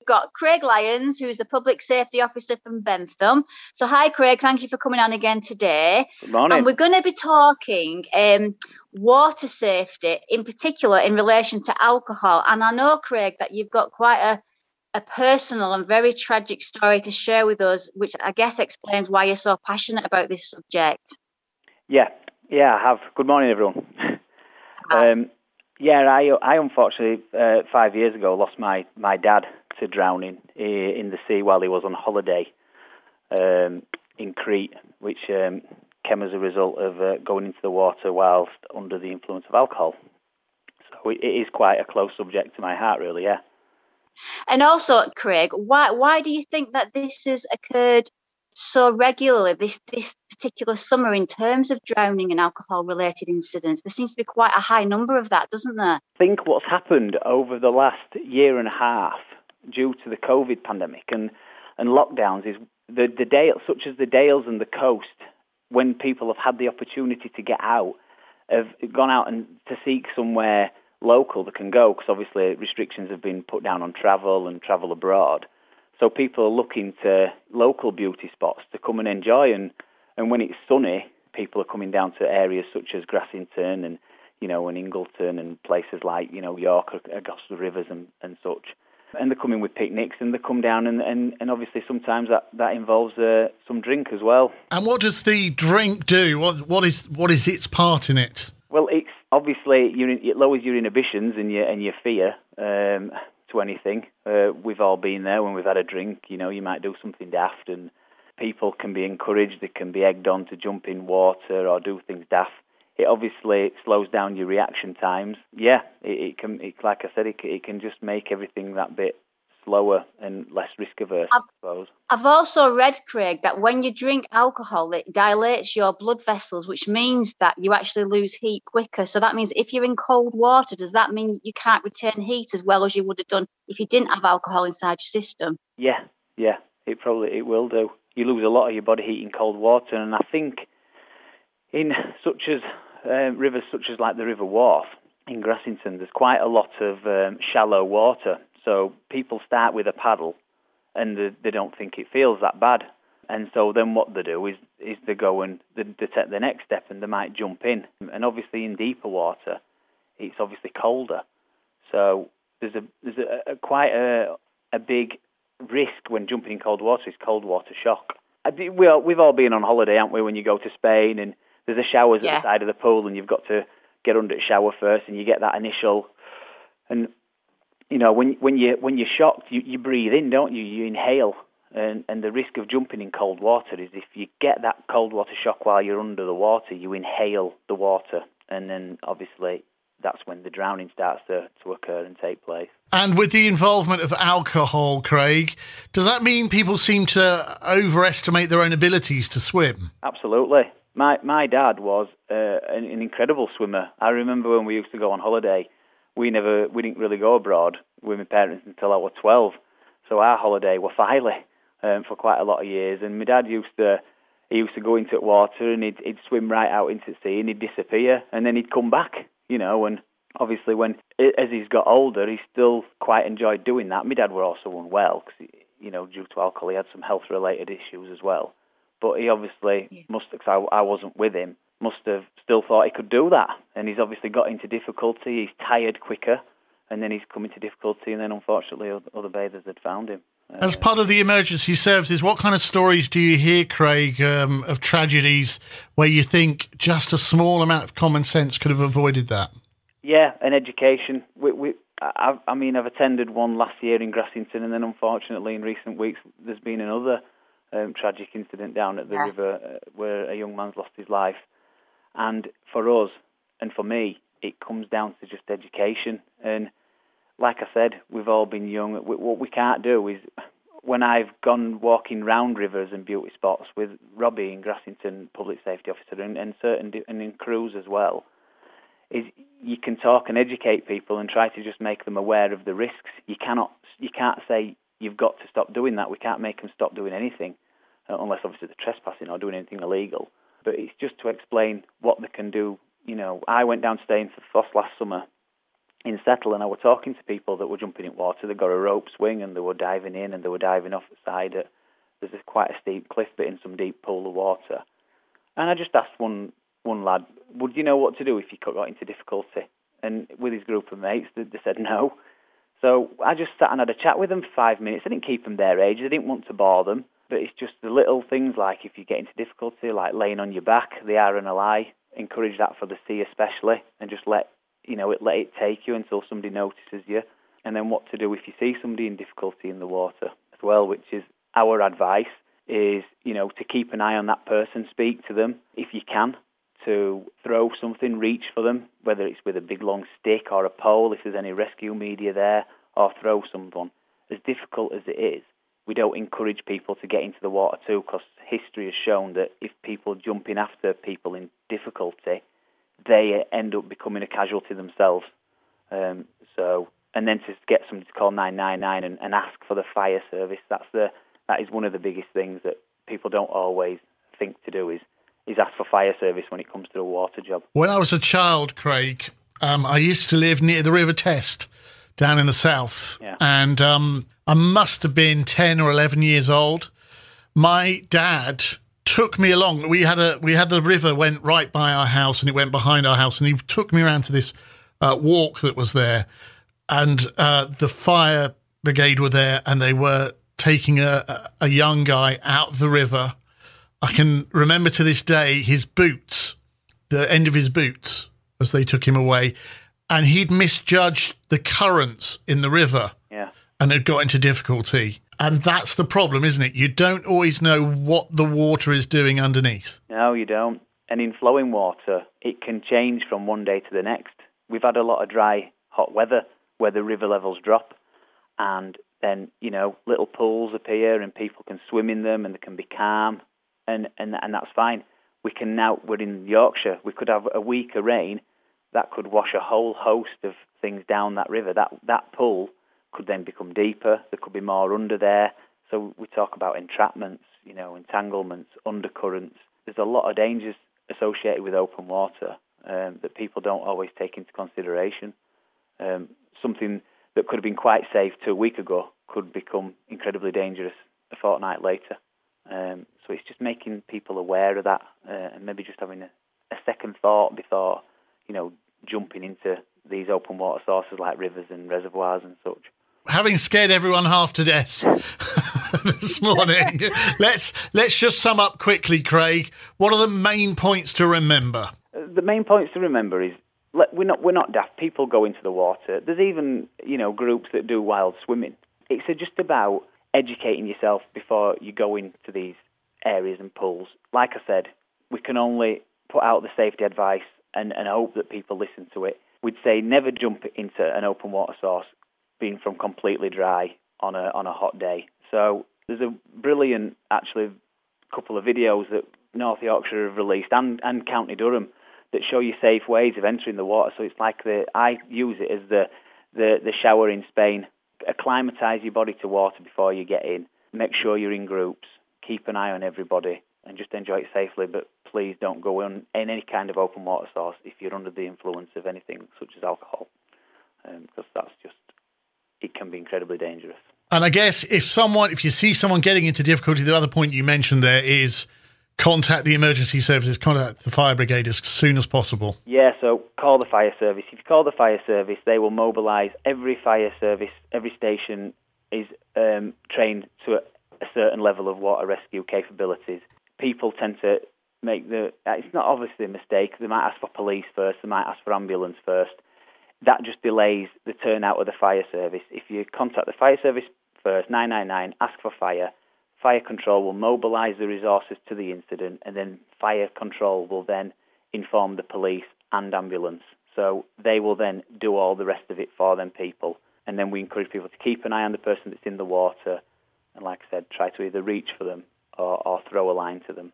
got Craig Lyons, who's the Public Safety Officer from Bentham. So hi, Craig. Thank you for coming on again today. Good morning. And we're going to be talking water safety, in particular in relation to alcohol. And I know, Craig, that you've got quite a personal and very tragic story to share with us, which I guess explains why you're so passionate about this subject. Yeah, I have. Good morning, everyone. I unfortunately 5 years ago lost my dad to drowning in the sea while he was on holiday in Crete, which came as a result of going into the water whilst under the influence of alcohol. So it is quite a close subject to my heart, really, yeah. And also, Craig, why do you think that this has occurred so regularly, this particular summer, in terms of drowning and alcohol-related incidents? There seems to be quite a high number of that, doesn't there? I think what's happened over the last year and a half, due to the COVID pandemic and lockdowns, is the Dales, such as the Dales and the coast, when people have had the opportunity to get out, have gone out and to seek somewhere local that can go, because obviously restrictions have been put down on travel and travel abroad. So people are looking to local beauty spots to come and enjoy, and when it's sunny, people are coming down to areas such as Grassington and Ingleton and places like York, Augusta Rivers and such. And they're coming with picnics, and they come down and obviously sometimes that involves some drink as well. And what does the drink do? What is its part in it? Well, it's obviously it lowers your inhibitions and your fear to anything. We've all been there when we've had a drink. You might do something daft, and people can be encouraged. They can be egged on to jump in water or do things daft. It obviously slows down your reaction times. Yeah, it can. Like I said, it can just make everything that bit slower and less risk averse, I suppose. I've also read, Craig, that when you drink alcohol, it dilates your blood vessels, which means that you actually lose heat quicker. So that means if you're in cold water, does that mean you can't retain heat as well as you would have done if you didn't have alcohol inside your system? Yeah, it will do. You lose a lot of your body heat in cold water, and I think in such as rivers such as like the River Wharfe in Grassington, there's quite a lot of shallow water. So people start with a paddle, and they don't think it feels that bad. And so then what they do is they go and they take the next step, and they might jump in. And obviously in deeper water, it's obviously colder. So there's quite a big risk when jumping in cold water is cold water shock. We've all been on holiday, haven't we, when you go to Spain, and there's a showers at the side of the pool, and you've got to get under the shower first, and you get that initial. And when you're shocked, you breathe in, don't you? You inhale, and the risk of jumping in cold water is if you get that cold water shock while you're under the water, you inhale the water, and then obviously that's when the drowning starts to occur and take place. And with the involvement of alcohol, Craig, does that mean people seem to overestimate their own abilities to swim? Absolutely. My dad was an incredible swimmer. I remember when we used to go on holiday, we didn't really go abroad with my parents until I was 12. So our holiday was Filey for quite a lot of years. And my dad used to go into the water, and he'd swim right out into the sea, and he'd disappear, and then he'd come back, And obviously as he's got older, he still quite enjoyed doing that. My dad were also unwell because, due to alcohol, he had some health-related issues as well. But he obviously because I wasn't with him, must have still thought he could do that. And he's obviously got into difficulty. He's tired quicker, and then he's come into difficulty, and then unfortunately other bathers had found him. As part of the emergency services, what kind of stories do you hear, Craig, of tragedies where you think just a small amount of common sense could have avoided that? Yeah, and education. I've attended one last year in Grassington, and then unfortunately in recent weeks there's been another tragic incident down at the river where a young man's lost his life. And for us, and for me, it comes down to just education. And like I said, we've all been young. What we can't do is, when I've gone walking round rivers and beauty spots with Robbie in Grassington, Public Safety Officer, and in crews as well, is you can talk and educate people and try to just make them aware of the risks. You can't say you've got to stop doing that. We can't make them stop doing anything, unless obviously they're trespassing or doing anything illegal. But it's just to explain what they can do. I went down to stay in Foss last summer in Settle, and I were talking to people that were jumping in water. They got a rope swing and they were diving in and they were diving off the side. There's quite a steep cliff bit in some deep pool of water. And I just asked one lad, would you know what to do if you got into difficulty? And with his group of mates, they said no. So I just sat and had a chat with them for 5 minutes. I didn't keep them their age. I didn't want to bore them. But it's just the little things like if you get into difficulty, like laying on your back, the RNLI, encourage that for the sea especially, and just let it take you until somebody notices you. And then what to do if you see somebody in difficulty in the water as well, which is our advice is, to keep an eye on that person, speak to them if you can, to throw something, reach for them, whether it's with a big long stick or a pole, if there's any rescue media there, or throw someone. As difficult as it is, we don't encourage people to get into the water too, because history has shown that if people jump in after people in difficulty, they end up becoming a casualty themselves. And then to get somebody to call 999 and ask for the fire service, that is one of the biggest things that people don't always think to do is ask for fire service when it comes to a water job. When I was a child, Craig, I used to live near the River Test down in the south. Yeah. And I must have been 10 or 11 years old. My dad took me along. We had the river went right by our house and it went behind our house, and he took me around to this walk that was there, and the fire brigade were there, and they were taking a young guy out of the river. I can remember to this day his boots, the end of his boots, as they took him away, and he'd misjudged the currents in the river. Yeah. And had got into difficulty. And that's the problem, isn't it? You don't always know what the water is doing underneath. No, you don't. And in flowing water, it can change from one day to the next. We've had a lot of dry, hot weather where the river levels drop, and then, little pools appear and people can swim in them and they can be calm, and that's fine. We're in Yorkshire, we could have a week of rain that could wash a whole host of things down that river. That pool could then become deeper. There could be more under there. So we talk about entrapments, entanglements, undercurrents. There's a lot of dangers associated with open water that people don't always take into consideration. Something that could have been quite safe 2 weeks ago could become incredibly dangerous a fortnight later. So it's just making people aware of that, and maybe just having a second thought before, jumping into these open water sources like rivers and reservoirs and such. Having scared everyone half to death this morning, let's just sum up quickly, Craig. What are the main points to remember? The main points to remember is we're not daft. People go into the water. There's even groups that do wild swimming. It's just about educating yourself before you go into these areas and pools. Like I said, we can only put out the safety advice and hope that people listen to it. We'd say never jump into an open water source being from completely dry on a hot day. So there's a brilliant, actually, couple of videos that North Yorkshire have released and County Durham that show you safe ways of entering the water. So it's like I use it as the shower in Spain. Acclimatise your body to water before you get in. Make sure you're in groups. Keep an eye on everybody and just enjoy it safely. But please don't go in any kind of open water source if you're under the influence of anything such as alcohol, because it can be incredibly dangerous. And I guess if you see someone getting into difficulty, the other point you mentioned there is contact the emergency services, contact the fire brigade as soon as possible. Yeah, so call the fire service. If you call the fire service, they will mobilise. Every fire service, every station is trained to a certain level of water rescue capabilities. People tend to make it's not obviously a mistake. They might ask for police first, they might ask for ambulance first. That just delays the turnout of the fire service. If you contact the fire service first, 999, ask for fire control will mobilise the resources to the incident, and then fire control will then inform the police and ambulance. So they will then do all the rest of it for them people. And then we encourage people to keep an eye on the person that's in the water, and like I said, try to either reach for them or throw a line to them.